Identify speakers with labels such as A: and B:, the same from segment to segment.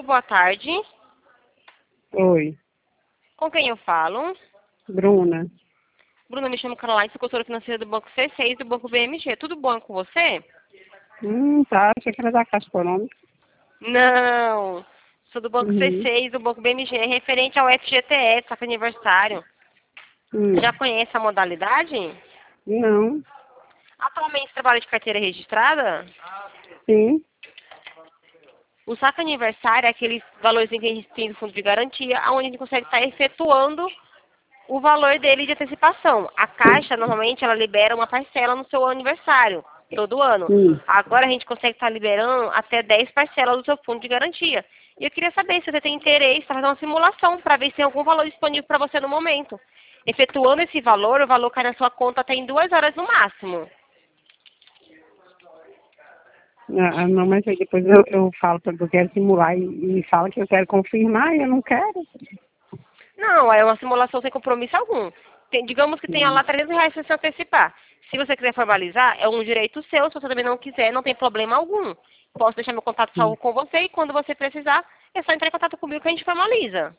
A: boa tarde.
B: Oi,
A: Com quem eu falo?
B: Bruna.
A: Bruna, me chamo Caroline, sou consultora financeira do Banco C6 e do Banco BMG. Tudo bom com você?
B: Tá, achei que era da Caixa Econômica.
A: Não, sou do Banco
B: Uhum.
A: C6 do Banco BMG, referente ao FGTS, saca aniversário.
B: Hum.
A: Já conhece a modalidade?
B: Não,
A: Atualmente trabalha de carteira registrada?
B: sim.
A: O saca aniversário é aquele valorzinho que a gente tem do fundo de garantia, onde a gente consegue estar efetuando o valor dele de antecipação. A Caixa, normalmente, ela libera uma parcela no seu aniversário, todo ano.
B: Hum.
A: Agora a gente consegue estar liberando até 10 parcelas do seu fundo de garantia. E eu queria saber se você tem interesse em fazer uma simulação para ver se tem algum valor disponível para você no momento. Efetuando esse valor, o valor cai na sua conta até em 2 horas no máximo.
B: Não, mas aí depois eu falo que eu quero simular e fala que eu quero confirmar e eu não quero.
A: Não, é uma simulação sem compromisso algum. Digamos que tenha
B: Hum.
A: lá R$ 300 para você antecipar. Se você quiser formalizar, é um direito seu. Se você também não quiser, não tem problema algum. Posso deixar meu contato
B: Hum.
A: salvo com você e quando você precisar, é só entrar em contato comigo que a gente formaliza.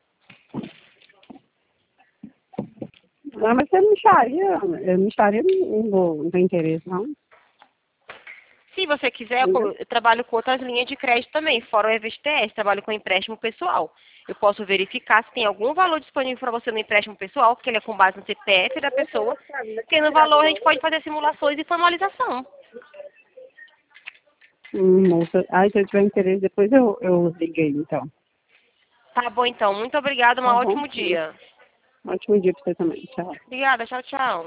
B: Não, mas eu não tenho interesse, não.
A: Se você quiser,
B: Entendeu?
A: eu trabalho com outras linhas de crédito também, fora o FGTS, trabalho com empréstimo pessoal. Eu posso verificar se tem algum valor disponível para você no empréstimo pessoal, porque ele é com base no CPF da pessoa. Tendo valor, a gente pode fazer simulações e formalização.
B: Moça. Ai, se eu tiver interesse, depois eu liguei, então.
A: Tá bom, então. Muito obrigada. Um
B: Tá bom?
A: ótimo dia.
B: Ótimo dia pra você também. Tchau.
A: Obrigada. Tchau, tchau.